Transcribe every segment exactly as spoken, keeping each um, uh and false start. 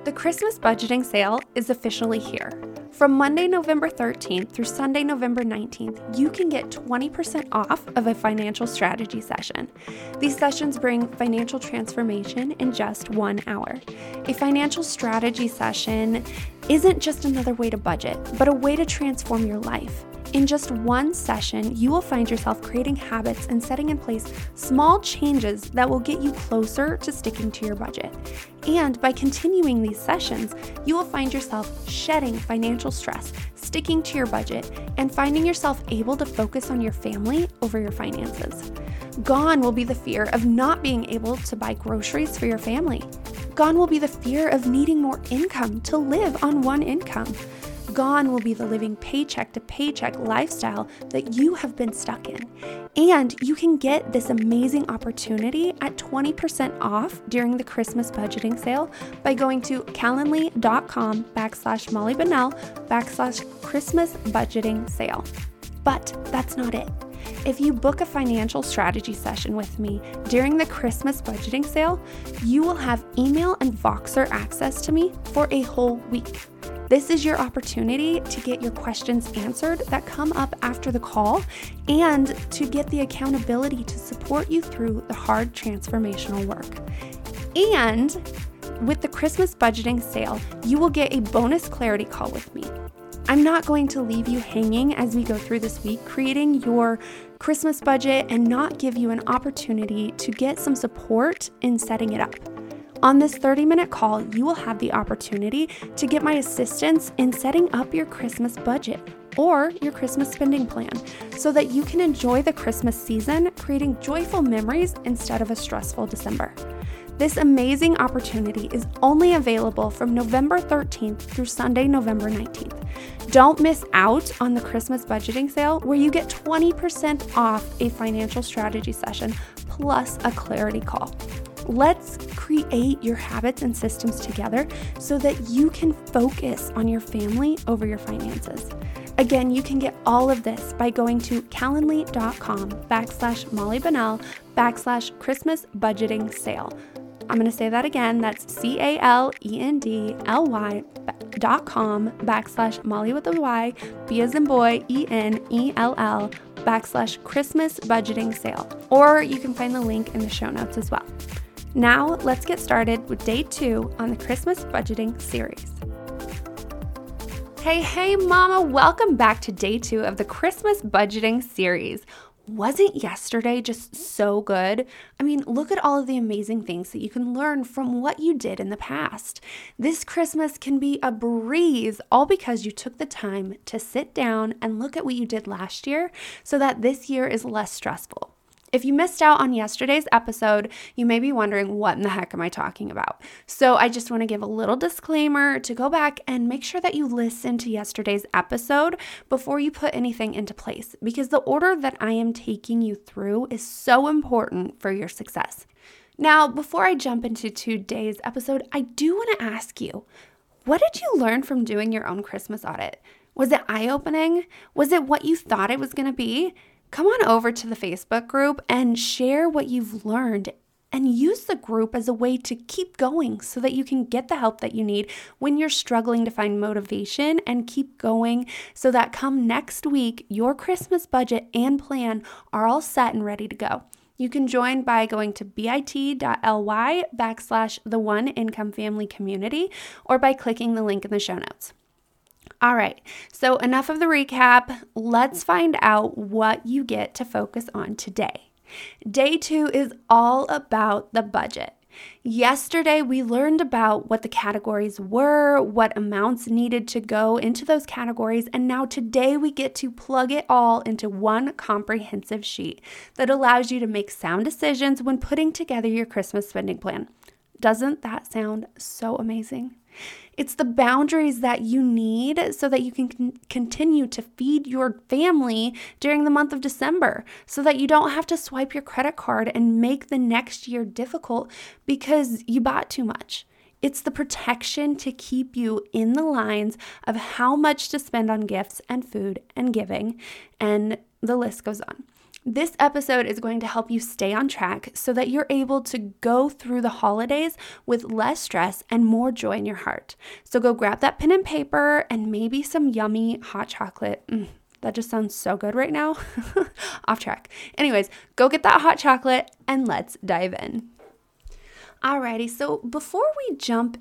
The Christmas budgeting sale is officially here. From Monday, November thirteenth through Sunday, November nineteenth, you can get twenty percent off of a financial strategy session. These sessions bring financial transformation in just one hour. A financial strategy session isn't just another way to budget, but a way to transform your life. In just one session, you will find yourself creating habits and setting in place small changes that will get you closer to sticking to your budget. And by continuing these sessions, you will find yourself shedding financial stress, sticking to your budget, and finding yourself able to focus on your family over your finances. Gone will be the fear of not being able to buy groceries for your family. Gone will be the fear of needing more income to live on one income. Gone will be the living paycheck to paycheck lifestyle that you have been stuck in. And you can get this amazing opportunity at twenty percent off during the Christmas budgeting sale by going to calendly.com backslash Molly Bunnell backslash Christmas budgeting sale. But that's not it. If you book a financial strategy session with me during the Christmas budgeting sale, you will have email and Voxer access to me for a whole week. This is your opportunity to get your questions answered that come up after the call and to get the accountability to support you through the hard transformational work. And with the Christmas budgeting sale, you will get a bonus clarity call with me. I'm not going to leave you hanging as we go through this week creating your Christmas budget and not give you an opportunity to get some support in setting it up. On this thirty-minute call, you will have the opportunity to get my assistance in setting up your Christmas budget or your Christmas spending plan so that you can enjoy the Christmas season, creating joyful memories instead of a stressful December. This amazing opportunity is only available from November thirteenth through Sunday, November nineteenth. Don't miss out on the Christmas budgeting sale where you get twenty percent off a financial strategy session plus a clarity call. Let's create your habits and systems together so that you can focus on your family over your finances. Again, you can get all of this by going to calendly.com backslash Molly Bunnell backslash Christmas budgeting sale. I'm going to say that again. That's C-A-L-E-N-D-L-Y dot com backslash Molly with a Y, B as in boy, E-N-E-L-L backslash Christmas budgeting sale. Or you can find the link in the show notes as well. Now, let's get started with day two on the Christmas budgeting series. Hey, hey, mama, welcome back to day two of the Christmas budgeting series. Wasn't yesterday just so good? I mean, look at all of the amazing things that you can learn from what you did in the past. This Christmas can be a breeze, all because you took the time to sit down and look at what you did last year so that this year is less stressful. If you missed out on yesterday's episode, you may be wondering, what in the heck am I talking about? So I just want to give a little disclaimer to go back and make sure that you listen to yesterday's episode before you put anything into place, because the order that I am taking you through is so important for your success. Now, before I jump into today's episode, I do want to ask you, what did you learn from doing your own Christmas audit? Was it eye-opening? Was it what you thought it was going to be? Come on over to the Facebook group and share what you've learned and use the group as a way to keep going so that you can get the help that you need when you're struggling to find motivation, and keep going so that come next week, your Christmas budget and plan are all set and ready to go. You can join by going to bit.ly backslash the one income family community or by clicking the link in the show notes. All right, so enough of the recap. Let's find out what you get to focus on today. Day two is all about the budget. Yesterday, we learned about what the categories were, what amounts needed to go into those categories, and now today we get to plug it all into one comprehensive sheet that allows you to make sound decisions when putting together your Christmas spending plan. Doesn't that sound so amazing? It's the boundaries that you need so that you can con- continue to feed your family during the month of December, so that you don't have to swipe your credit card and make the next year difficult because you bought too much. It's the protection to keep you in the lines of how much to spend on gifts and food and giving, and the list goes on. This episode is going to help you stay on track so that you're able to go through the holidays with less stress and more joy in your heart. So go grab that pen and paper and maybe some yummy hot chocolate. Mm, that just sounds so good right now. Off track. Anyways, go get that hot chocolate and let's dive in. Alrighty, so before we jump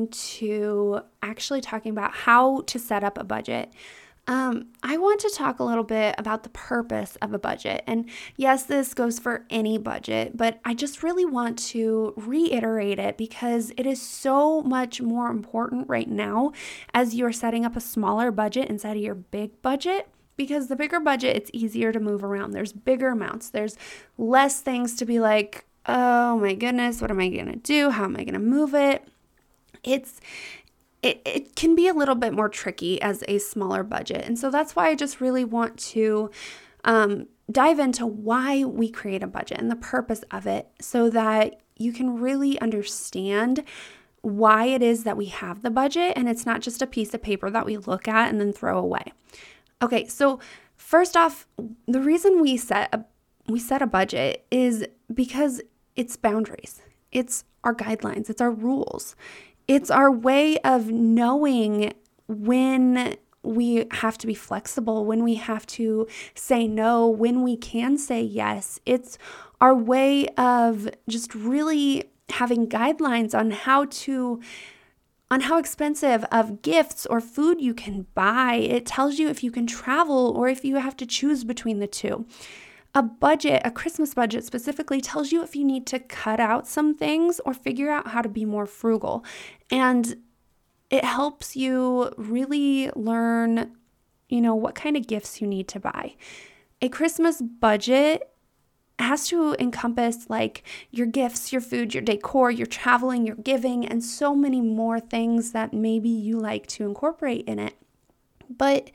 into actually talking about how to set up a budget, Um, I want to talk a little bit about the purpose of a budget. And yes, this goes for any budget, but I just really want to reiterate it because it is so much more important right now as you're setting up a smaller budget instead of your big budget. Because the bigger budget, it's easier to move around. There's bigger amounts. There's less things to be like, oh my goodness, what am I going to do? How am I going to move it? It's It, it can be a little bit more tricky as a smaller budget. And so that's why I just really want to um, dive into why we create a budget and the purpose of it so that you can really understand why it is that we have the budget and it's not just a piece of paper that we look at and then throw away. Okay, so first off, the reason we set a, we set a budget is because it's boundaries. It's our guidelines. It's our rules. It's our way of knowing when we have to be flexible, when we have to say no, when we can say yes. It's our way of just really having guidelines on how to, on how expensive of gifts or food you can buy. It tells you if you can travel or if you have to choose between the two. A budget, a Christmas budget specifically, tells you if you need to cut out some things or figure out how to be more frugal. And it helps you really learn, you know, what kind of gifts you need to buy. A Christmas budget has to encompass like your gifts, your food, your decor, your traveling, your giving, and so many more things that maybe you like to incorporate in it. But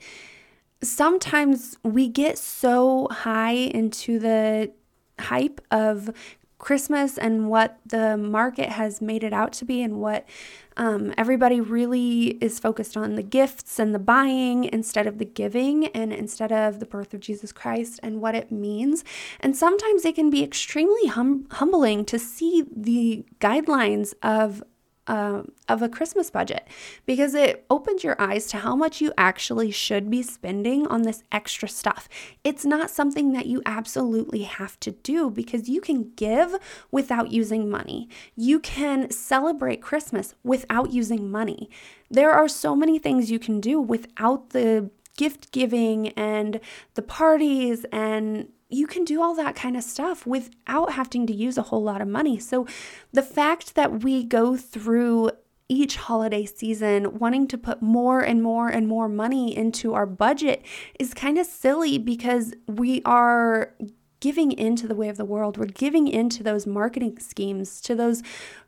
sometimes we get so high into the hype of Christmas and what the market has made it out to be and what um, everybody really is focused on, the gifts and the buying instead of the giving and instead of the birth of Jesus Christ and what it means. And sometimes it can be extremely hum- humbling to see the guidelines of Uh, of a Christmas budget because it opens your eyes to how much you actually should be spending on this extra stuff. It's not something that you absolutely have to do because you can give without using money. You can celebrate Christmas without using money. There are so many things you can do without the gift giving and the parties, and you can do all that kind of stuff without having to use a whole lot of money. So the fact that we go through each holiday season wanting to put more and more and more money into our budget is kind of silly because we are giving into the way of the world. We're giving into those marketing schemes, to those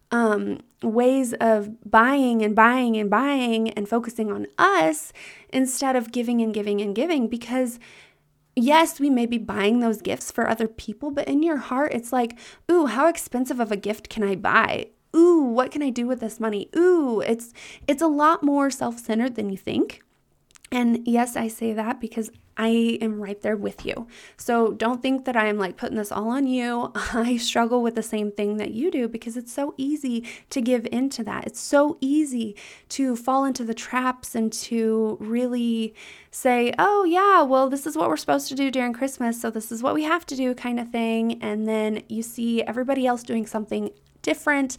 um, ways of buying and buying and buying and focusing on us instead of giving and giving and giving because yes, we may be buying those gifts for other people, but in your heart, it's like, ooh, how expensive of a gift can I buy? Ooh, what can I do with this money? Ooh, it's it's a lot more self-centered than you think. And yes, I say that because I am right there with you. So don't think that I am like putting this all on you. I struggle with the same thing that you do because it's so easy to give into that. It's so easy to fall into the traps and to really say, oh yeah, well, this is what we're supposed to do during Christmas, so this is what we have to do kind of thing. And then you see everybody else doing something different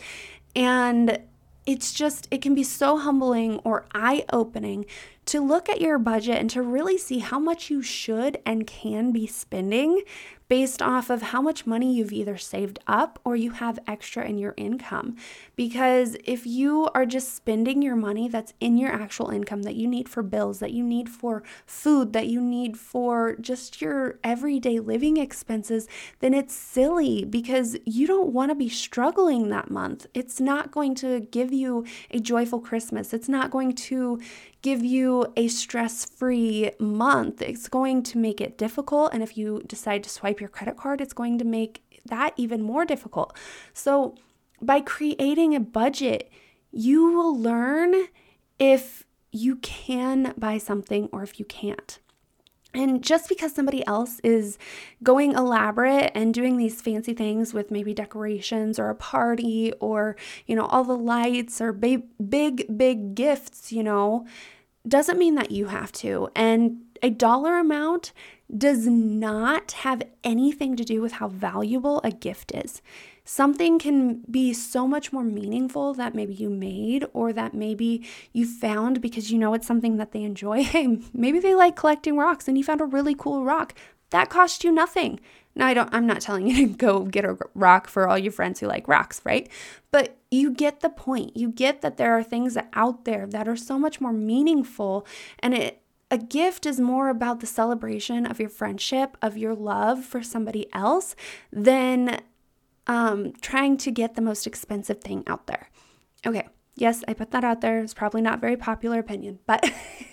and it's just, it can be so humbling or eye-opening to look at your budget and to really see how much you should and can be spending based off of how much money you've either saved up or you have extra in your income. Because if you are just spending your money that's in your actual income that you need for bills, that you need for food, that you need for just your everyday living expenses, then it's silly because you don't want to be struggling that month. It's not going to give you a joyful Christmas. It's not going to give you a stress-free month. It's going to make it difficult. And if you decide to swipe your credit card, it's going to make that even more difficult. So by creating a budget, you will learn if you can buy something or if you can't. And just because somebody else is going elaborate and doing these fancy things with maybe decorations or a party or, you know, all the lights or big, big, big gifts, you know, doesn't mean that you have to. And a dollar amount does not have anything to do with how valuable a gift is. Something can be so much more meaningful that maybe you made or that maybe you found because you know it's something that they enjoy. Hey, maybe they like collecting rocks and you found a really cool rock. That cost you nothing. Now, I don't, I'm not telling you to go get a rock for all your friends who like rocks, right? But you get the point. You get that there are things out there that are so much more meaningful, and it a gift is more about the celebration of your friendship, of your love for somebody else than um, trying to get the most expensive thing out there. Okay. Yes, I put that out there. It's probably not a very popular opinion, but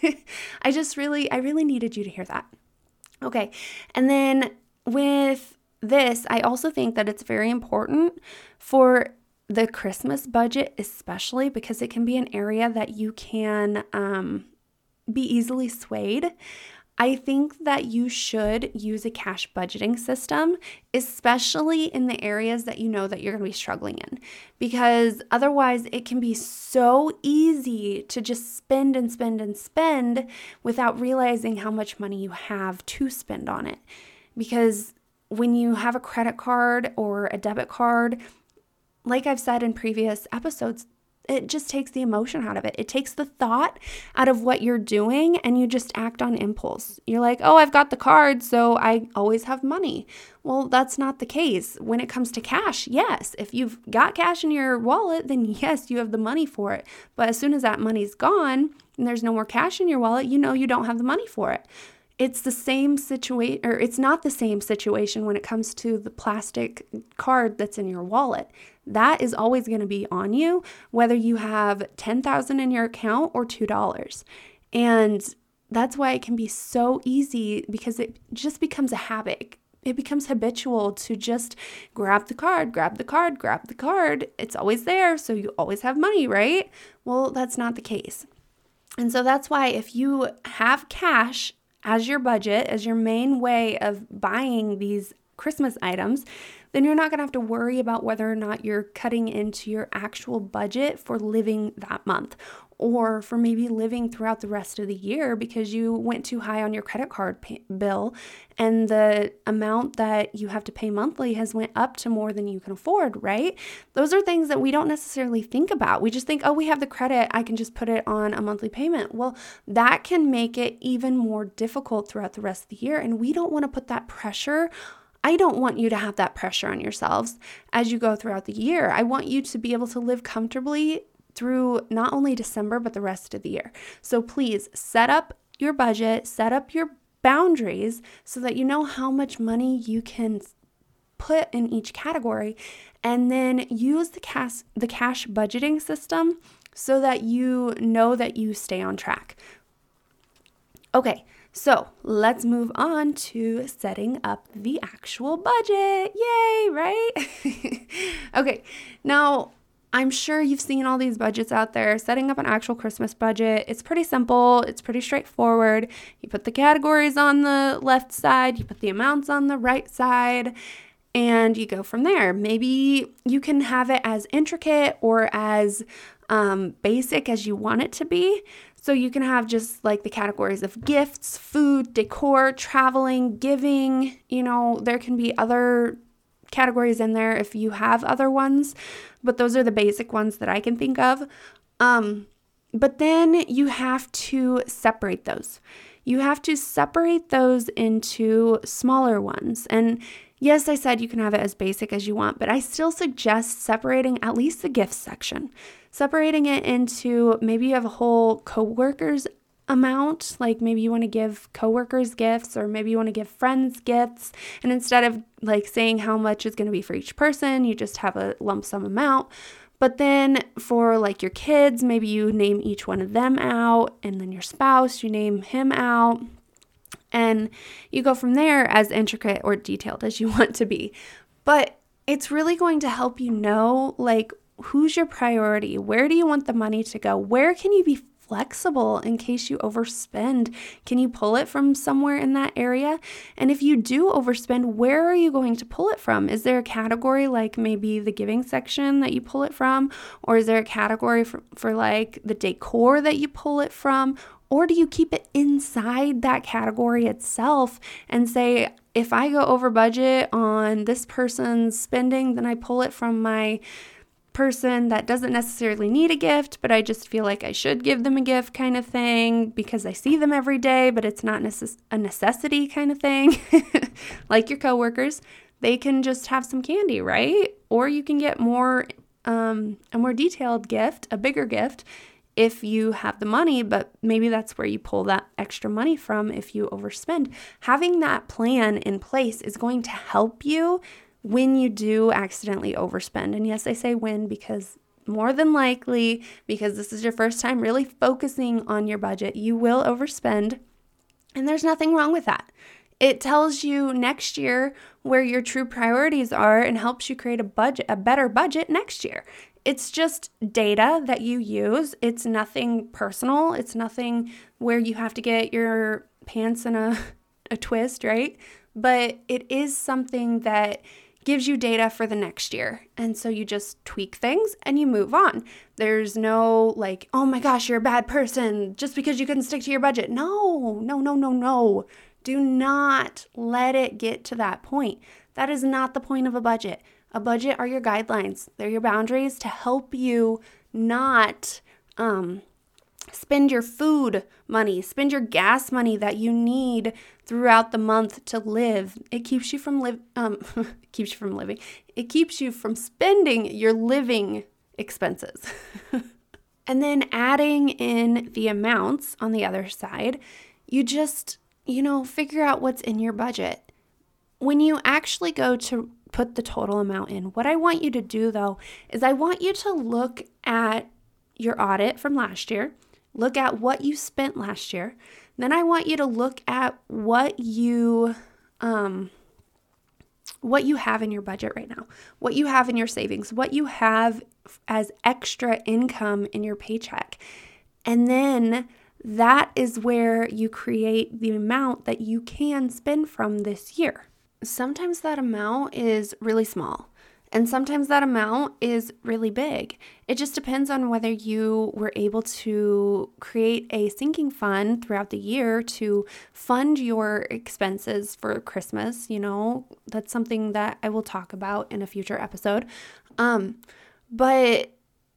I just really, I really needed you to hear that. Okay. And then with this, I also think that it's very important for the Christmas budget, especially because it can be an area that you can um, be easily swayed. I think that you should use a cash budgeting system, especially in the areas that you know that you're going to be struggling in, because otherwise it can be so easy to just spend and spend and spend without realizing how much money you have to spend on it. Because when you have a credit card or a debit card, like I've said in previous episodes, it just takes the emotion out of it. It takes the thought out of what you're doing and you just act on impulse. You're like, oh, I've got the card, so I always have money. Well, that's not the case. When it comes to cash, yes. If you've got cash in your wallet, then yes, you have the money for it. But as soon as that money's gone and there's no more cash in your wallet, you know you don't have the money for it. It's the same situation, or it's not the same situation when it comes to the plastic card that's in your wallet. That is always going to be on you, whether you have ten thousand dollars in your account or two dollars. And that's why it can be so easy, because it just becomes a habit. It becomes habitual to just grab the card, grab the card, grab the card. It's always there, so you always have money, right? Well, that's not the case. And so that's why if you have cash as your budget, as your main way of buying these Christmas items, then you're not going to have to worry about whether or not you're cutting into your actual budget for living that month, or for maybe living throughout the rest of the year because you went too high on your credit card pay- bill and the amount that you have to pay monthly has went up to more than you can afford, right? Those are things that we don't necessarily think about. We just think, oh, we have the credit, I can just put it on a monthly payment. Well, that can make it even more difficult throughout the rest of the year, and we don't want to put that pressure. I don't want you to have that pressure on yourselves as you go throughout the year. I want you to be able to live comfortably through not only December, but the rest of the year. So please set up your budget, set up your boundaries so that you know how much money you can put in each category, and then use the cash, the cash budgeting system so that you know that you stay on track. Okay. So let's move on to setting up the actual budget. Yay, right? Okay, now I'm sure you've seen all these budgets out there. Setting up an actual Christmas budget, it's pretty simple. It's pretty straightforward. You put the categories on the left side, you put the amounts on the right side, and you go from there. Maybe you can have it as intricate or as um, basic as you want it to be. So you can have just like the categories of gifts, food, decor, traveling, giving. You know, there can be other categories in there if you have other ones, but those are the basic ones that I can think of. Um, but then you have to separate those. You have to separate those into smaller ones. And yes, I said you can have it as basic as you want, but I still suggest separating at least the gifts section. Separating it into, maybe you have a whole coworkers amount, like maybe you want to give coworkers gifts, or maybe you want to give friends gifts. And instead of like saying how much is going to be for each person, you just have a lump sum amount. But then for like your kids, maybe you name each one of them out, and then your spouse, you name him out. And you go from there as intricate or detailed as you want to be. But it's really going to help you know, like, who's your priority? Where do you want the money to go? Where can you be flexible in case you overspend? Can you pull it from somewhere in that area? And if you do overspend, where are you going to pull it from? Is there a category like maybe the giving section that you pull it from? Or is there a category for, for like the decor that you pull it from? Or do you keep it inside that category itself and say, if I go over budget on this person's spending, then I pull it from my person that doesn't necessarily need a gift, but I just feel like I should give them a gift kind of thing because I see them every day, but it's not necess- a necessity kind of thing. Like your coworkers, they can just have some candy, right? Or you can get more, um, a more detailed gift, a bigger gift, if you have the money, but maybe that's where you pull that extra money from if you overspend. Having that plan in place is going to help you when you do accidentally overspend. And yes, I say when because more than likely, because this is your first time really focusing on your budget, you will overspend. And there's nothing wrong with that. It tells you next year where your true priorities are and helps you create a budget, a better budget next year. It's just data that you use. It's nothing personal. It's nothing where you have to get your pants in a, a twist, right? But it is something that gives you data for the next year. And so you just tweak things and you move on. There's no like, oh my gosh, you're a bad person just because you couldn't stick to your budget. No, no, no, no, no. Do not let it get to that point. That is not the point of a budget. A budget are your guidelines. They're your boundaries to help you not um, spend your food money, spend your gas money that you need throughout the month to live. It keeps you from live. Um, keeps you from living. It keeps you from spending your living expenses. And then adding in the amounts on the other side, you just, you know, figure out what's in your budget. When you actually go to put the total amount in, what I want you to do though, is I want you to look at your audit from last year, look at what you spent last year. Then I want you to look at what you, um, what you have in your budget right now, what you have in your savings, what you have as extra income in your paycheck. And then that is where you create the amount that you can spend from this year. Sometimes that amount is really small, and sometimes that amount is really big. It just depends on whether you were able to create a sinking fund throughout the year to fund your expenses for Christmas. You know, that's something that I will talk about in a future episode. Um, but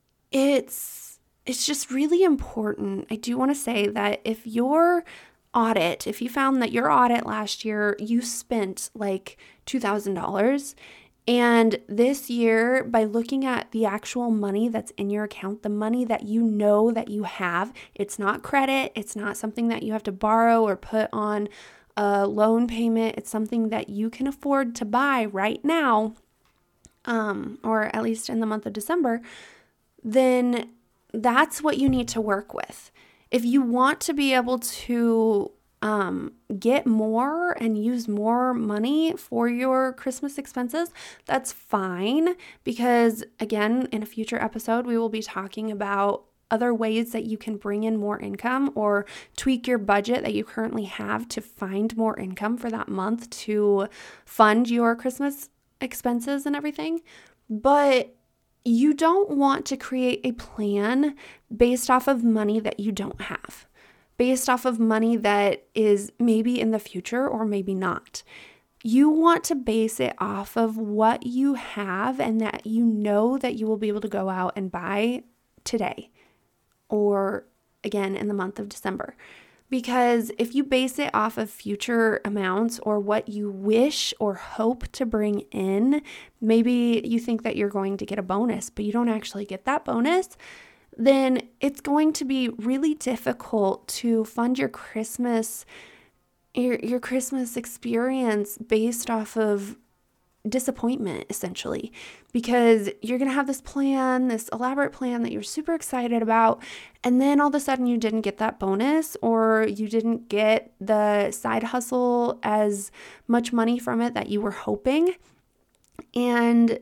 it's it's just really important. I do want to say that if your audit, if you found that your audit last year, you spent like two thousand dollars, and this year, by looking at the actual money that's in your account, the money that you know that you have, it's not credit, it's not something that you have to borrow or put on a loan payment, it's something that you can afford to buy right now, um, or at least in the month of December, then that's what you need to work with. If you want to be able to um, get more and use more money for your Christmas expenses, that's fine. Because again, in a future episode, we will be talking about other ways that you can bring in more income or tweak your budget that you currently have to find more income for that month to fund your Christmas expenses and everything. But you don't want to create a plan based off of money that you don't have, based off of money that is maybe in the future or maybe not. You want to base it off of what you have and that you know that you will be able to go out and buy today or again in the month of December. Because if you base it off of future amounts or what you wish or hope to bring in, maybe you think that you're going to get a bonus, but you don't actually get that bonus, then it's going to be really difficult to fund your Christmas, your, your Christmas experience based off of disappointment, essentially, because you're going to have this plan, this elaborate plan that you're super excited about, and then all of a sudden you didn't get that bonus or you didn't get the side hustle as much money from it that you were hoping. And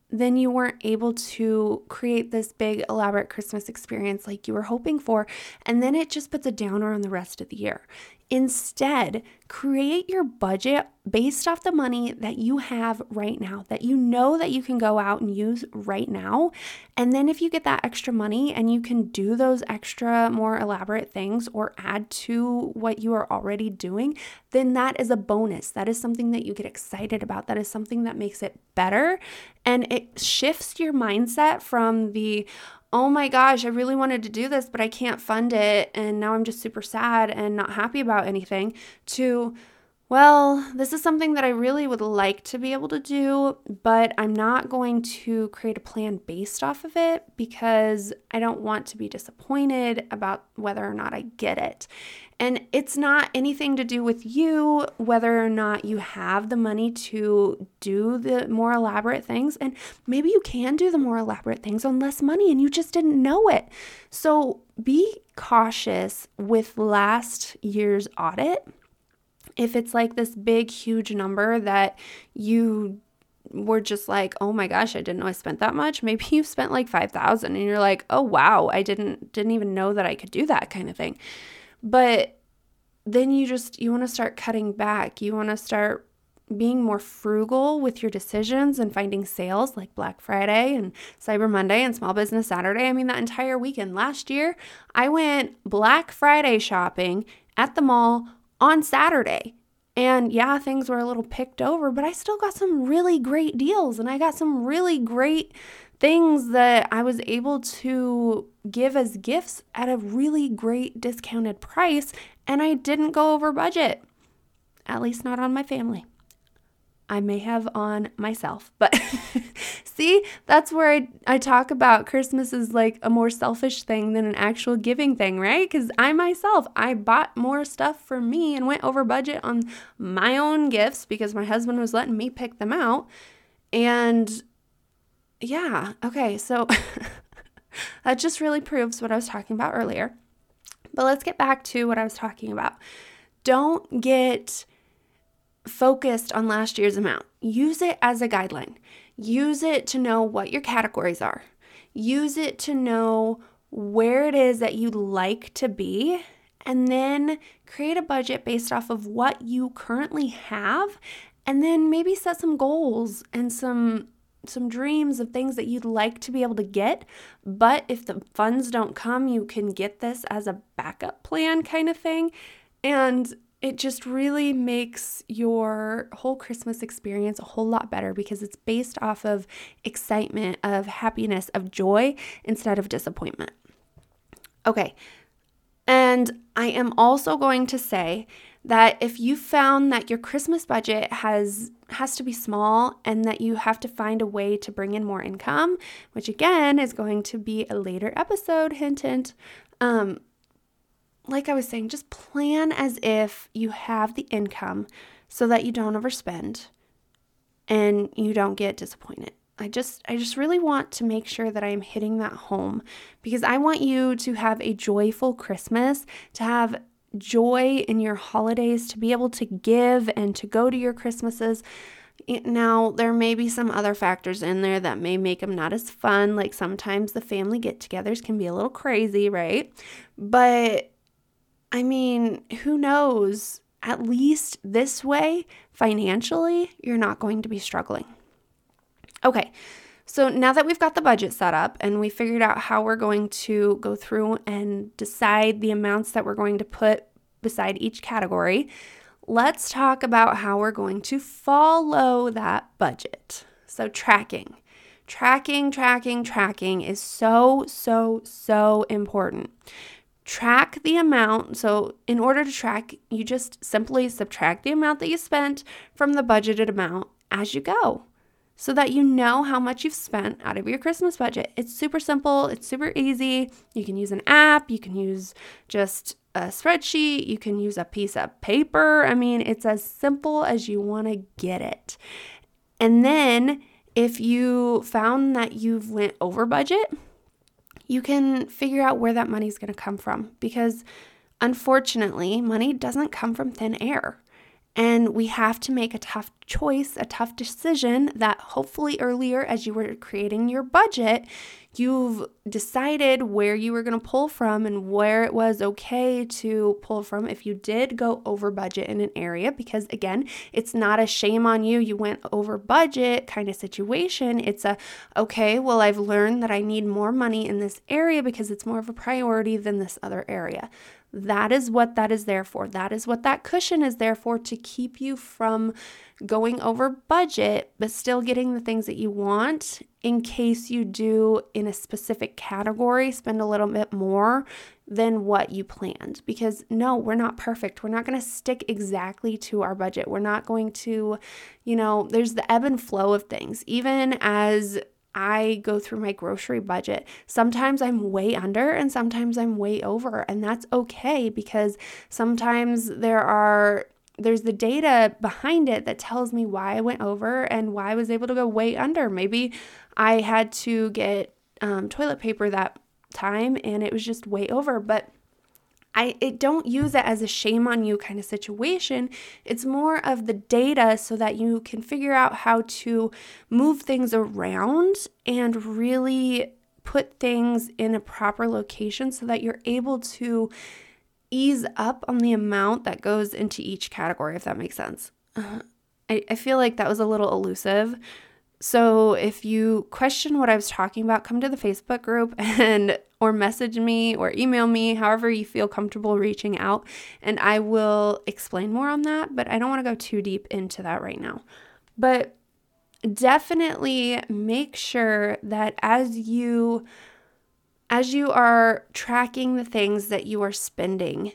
then you weren't able to create this big elaborate Christmas experience like you were hoping for. And then it just puts a downer on the rest of the year. Instead, create your budget based off the money that you have right now, that you know that you can go out and use right now. And then if you get that extra money and you can do those extra, more elaborate things or add to what you are already doing, then that is a bonus. That is something that you get excited about. That is something that makes it better. And it shifts your mindset from the, oh my gosh, I really wanted to do this, but I can't fund it. And now I'm just super sad and not happy about anything, to, well, this is something that I really would like to be able to do, but I'm not going to create a plan based off of it because I don't want to be disappointed about whether or not I get it. And it's not anything to do with you, whether or not you have the money to do the more elaborate things. And maybe you can do the more elaborate things on less money and you just didn't know it. So be cautious with last year's audit. If it's like this big, huge number that you were just like, oh my gosh, I didn't know I spent that much. Maybe you spent like five thousand and you're like, oh wow, I didn't didn't even know that I could do that kind of thing. But then you just, you want to start cutting back. You want to start being more frugal with your decisions and finding sales like Black Friday and Cyber Monday and Small Business Saturday. I mean, that entire weekend last year, I went Black Friday shopping at the mall on Saturday. And yeah, things were a little picked over, but I still got some really great deals and I got some really great things that I was able to give as gifts at a really great discounted price, and I didn't go over budget, at least not on my family. I may have on myself, but see, that's where I, I talk about Christmas is like a more selfish thing than an actual giving thing, right? Because I myself, I bought more stuff for me and went over budget on my own gifts because my husband was letting me pick them out. And yeah, okay, so that just really proves what I was talking about earlier. But let's get back to what I was talking about. Don't get focused on last year's amount. Use it as a guideline. Use it to know what your categories are. Use it to know where it is that you'd like to be, and then create a budget based off of what you currently have, and then maybe set some goals and some some dreams of things that you'd like to be able to get. But if the funds don't come, you can get this as a backup plan kind of thing. And it just really makes your whole Christmas experience a whole lot better because it's based off of excitement, of happiness, of joy instead of disappointment. Okay. And I am also going to say that if you found that your Christmas budget has has to be small and that you have to find a way to bring in more income, which again is going to be a later episode, hint, hint, um, like I was saying, just plan as if you have the income so that you don't overspend and you don't get disappointed. I just I just really want to make sure that I am hitting that home because I want you to have a joyful Christmas, to have joy in your holidays, to be able to give and to go to your Christmases. Now, there may be some other factors in there that may make them not as fun. Like sometimes the family get-togethers can be a little crazy, right? But I mean, who knows? At least this way, financially, you're not going to be struggling. Okay, so now that we've got the budget set up and we figured out how we're going to go through and decide the amounts that we're going to put beside each category, let's talk about how we're going to follow that budget. So tracking. Tracking, tracking, tracking is so, so, so important. Track the amount. So in order to track, you just simply subtract the amount that you spent from the budgeted amount as you go, so that you know how much you've spent out of your Christmas budget. It's super simple. It's super easy. You can use an app. You can use just a spreadsheet. You can use a piece of paper. I mean, it's as simple as you want to get it. And then if you found that you've went over budget, you can figure out where that money's going to come from, because unfortunately, money doesn't come from thin air. And we have to make a tough choice, a tough decision that hopefully earlier as you were creating your budget, you've decided where you were going to pull from and where it was okay to pull from if you did go over budget in an area, because again, it's not a shame on you, you went over budget kind of situation. It's a, okay, well, I've learned that I need more money in this area because it's more of a priority than this other area. That is what that is there for. That is what that cushion is there for, to keep you from going over budget, but still getting the things that you want in case you do in a specific category spend a little bit more than what you planned. Because no, we're not perfect. We're not going to stick exactly to our budget. We're not going to, you know, there's the ebb and flow of things. Even as I go through my grocery budget, sometimes I'm way under and sometimes I'm way over, and that's okay, because sometimes there are there's the data behind it that tells me why I went over and why I was able to go way under. Maybe I had to get um, toilet paper that time and it was just way over, but I it don't use it as a shame on you kind of situation. It's more of the data so that you can figure out how to move things around and really put things in a proper location so that you're able to ease up on the amount that goes into each category, if that makes sense. Uh, I, I feel like that was a little elusive. So if you question what I was talking about, come to the Facebook group and or message me or email me, however you feel comfortable reaching out, and I will explain more on that, but I don't want to go too deep into that right now. But definitely make sure that as you as you are tracking the things that you are spending,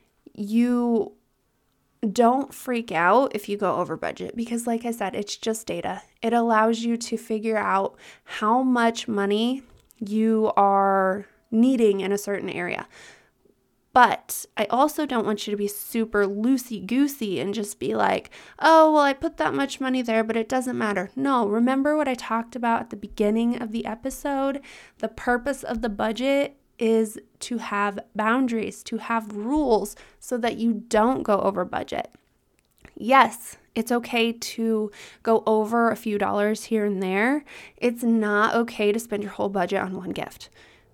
you don't freak out if you go over budget, because like I said, it's just data. It allows you to figure out how much money you are needing in a certain area. But I also don't want you to be super loosey-goosey and just be like, oh, well, I put that much money there, but it doesn't matter. No, remember what I talked about at the beginning of the episode? The purpose of the budget is to have boundaries, to have rules so that you don't go over budget. Yes, it's okay to go over a few dollars here and there. It's not okay to spend your whole budget on one gift.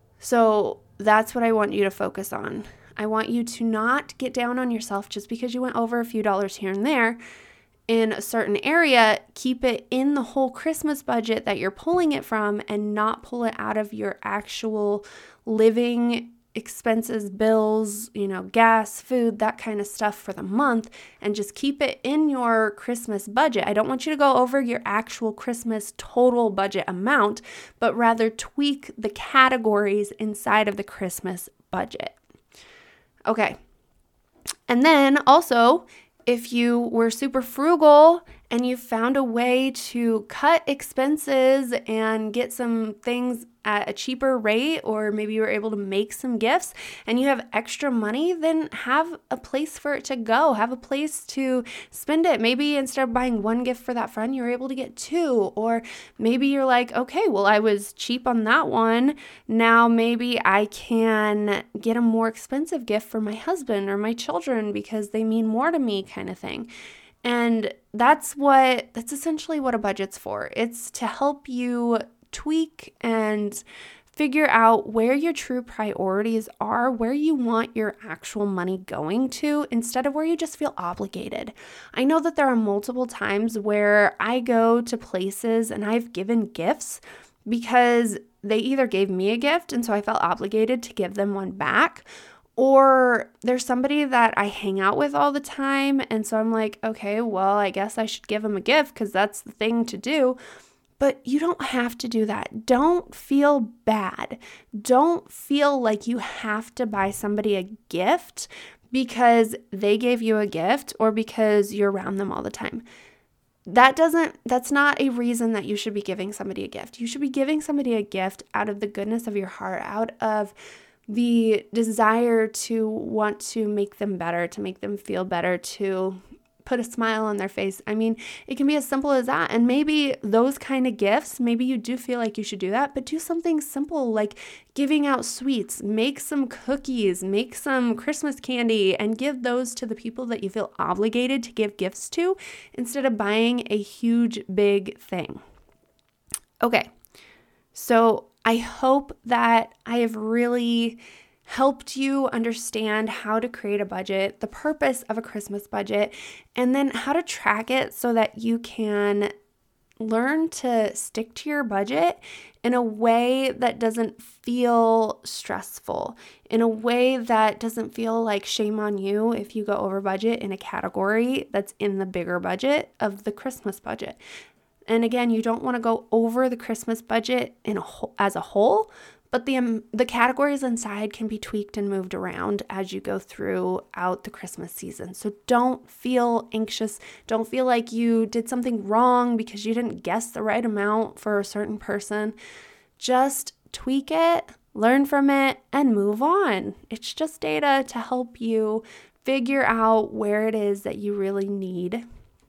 So that's what I want you to focus on. I want you to not get down on yourself just because you went over a few dollars here and there in a certain area. Keep it in the whole Christmas budget that you're pulling it from and not pull it out of your actual living expenses, bills, you know, gas, food, that kind of stuff for the month, and just keep it in your Christmas budget. I don't want you to go over your actual Christmas total budget amount, but rather tweak the categories inside of the Christmas budget. Okay. And then also, if you were super frugal and you found a way to cut expenses and get some things at a cheaper rate, or maybe you were able to make some gifts and you have extra money, then have a place for it to go. Have a place to spend it. Maybe instead of buying one gift for that friend, you're able to get two. Or maybe you're like, okay, well, I was cheap on that one. Now maybe I can get a more expensive gift for my husband or my children because they mean more to me, kind of thing. And that's what, that's essentially what a budget's for. It's to help you tweak and figure out where your true priorities are, where you want your actual money going to, instead of where you just feel obligated. I know that there are multiple times where I go to places and I've given gifts because they either gave me a gift and so I felt obligated to give them one back, or there's somebody that I hang out with all the time, and so I'm like, okay, well, I guess I should give them a gift because that's the thing to do. But you don't have to do that. Don't feel bad. Don't feel like you have to buy somebody a gift because they gave you a gift or because you're around them all the time. That doesn't, that's not a reason that you should be giving somebody a gift. You should be giving somebody a gift out of the goodness of your heart, out of the desire to want to make them better, to make them feel better, to put a smile on their face. I mean, it can be as simple as that. And maybe those kind of gifts, maybe you do feel like you should do that, but do something simple like giving out sweets, make some cookies, make some Christmas candy, and give those to the people that you feel obligated to give gifts to instead of buying a huge, big thing. Okay, so I hope that I have really helped you understand how to create a budget, the purpose of a Christmas budget, and then how to track it so that you can learn to stick to your budget in a way that doesn't feel stressful, in a way that doesn't feel like shame on you if you go over budget in a category that's in the bigger budget of the Christmas budget. And again, you don't want to go over the Christmas budget in a whole, as a whole, but the um, the categories inside can be tweaked and moved around as you go throughout the Christmas season. So don't feel anxious. Don't feel like you did something wrong because you didn't guess the right amount for a certain person. Just tweak it, learn from it, and move on. It's just data to help you figure out where it is that you really need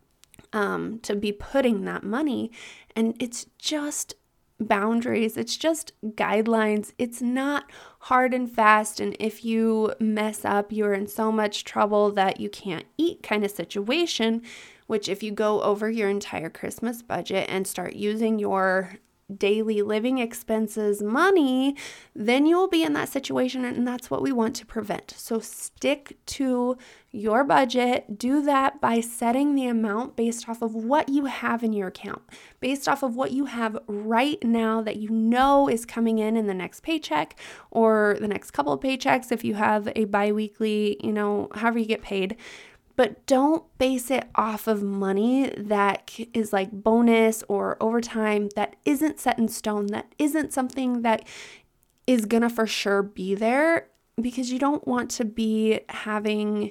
um, to be putting that money. And it's just boundaries. It's just guidelines. It's not hard and fast. And if you mess up, you're in so much trouble that you can't eat kind of situation, which if you go over your entire Christmas budget and start using your daily living expenses money, then you will be in that situation, and that's what we want to prevent. So stick to your budget. Do that by setting the amount based off of what you have in your account, based off of what you have right now that you know is coming in in the next paycheck or the next couple of paychecks if you have a biweekly, you know, however you get paid. But don't base it off of money that is like bonus or overtime that isn't set in stone, that isn't something that is going to for sure be there, because you don't want to be having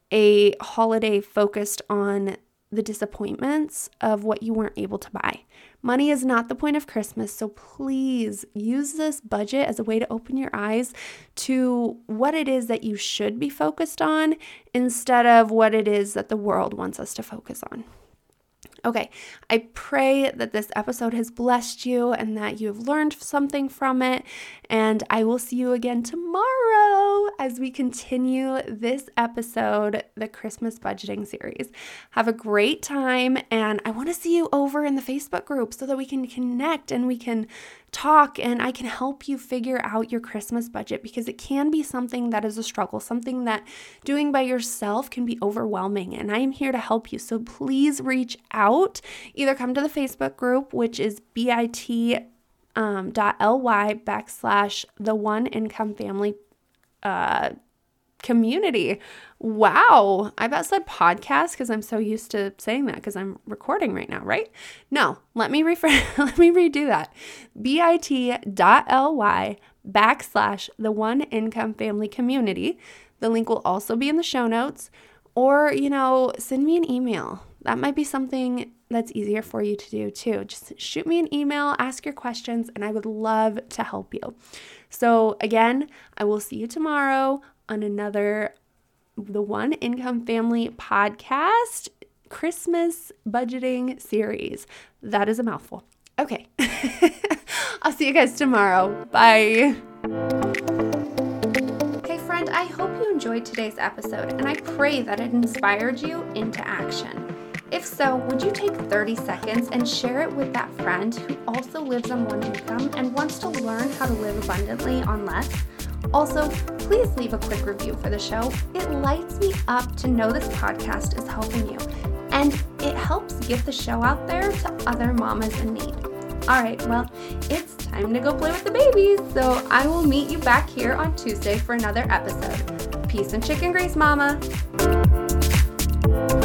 a holiday focused on the disappointments of what you weren't able to buy. Money is not the point of Christmas, so please use this budget as a way to open your eyes to what it is that you should be focused on instead of what it is that the world wants us to focus on. Okay, I pray that this episode has blessed you and that you have learned something from it, and I will see you again tomorrow as we continue this episode, the Christmas budgeting series. Have a great time, and I want to see you over in the Facebook group so that we can connect and we can talk and I can help you figure out your Christmas budget, because it can be something that is a struggle, something that doing by yourself can be overwhelming, and I am here to help you. So please reach out. Either come to the Facebook group, which is bit um, dot ly backslash the one income family uh, community. Wow. I about said podcast because I'm so used to saying that because I'm recording right now, right? No, let me refer- let me redo that. bit dot ly backslash the one income family community. The link will also be in the show notes, or, you know, send me an email. That might be something that's easier for you to do too. Just shoot me an email, ask your questions, and I would love to help you. So again, I will see you tomorrow on another The One Income Family podcast Christmas budgeting series. That is a mouthful. Okay. I'll see you guys tomorrow. Bye. Hey friend, I hope you enjoyed today's episode, and I pray that it inspired you into action. If so, would you take thirty seconds and share it with that friend who also lives on one income and wants to learn how to live abundantly on less? Also, please leave a quick review for the show. It lights me up to know this podcast is helping you, and it helps get the show out there to other mamas in need. All right, well, it's time to go play with the babies, so I will meet you back here on Tuesday for another episode. Peace and chicken grease, mama.